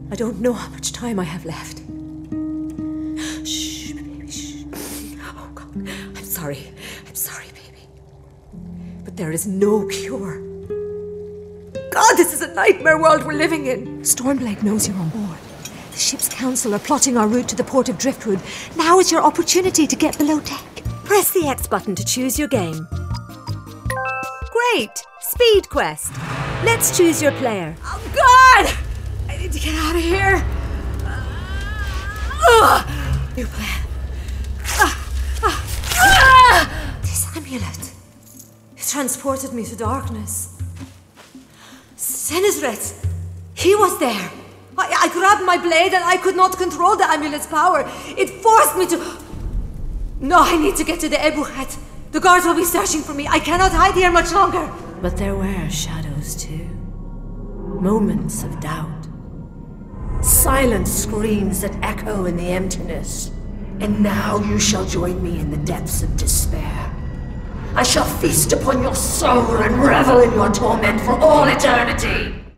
I don't know how much time I have left. Shh, baby, shh. Oh, God. I'm sorry, baby. But there is no cure. God, this is a nightmare world we're living in. Stormblade knows you're on board. The ship's council are plotting our route to the port of Driftwood. Now is your opportunity to get below deck. Press the X button to choose your game. Great! Speed Quest. Let's choose your player. Oh, God! I need to get out of here. New plan. This amulet. It transported me to darkness. Senisret. He was there. I grabbed my blade and I could not control the amulet's power. It forced me to... No, I need to get to the Ebuchet. The guards will be searching for me. I cannot hide here much longer. But there were shadows too. Moments of doubt. Silent screams that echo in the emptiness. And now you shall join me in the depths of despair. I shall feast upon your soul and revel in your torment for all eternity.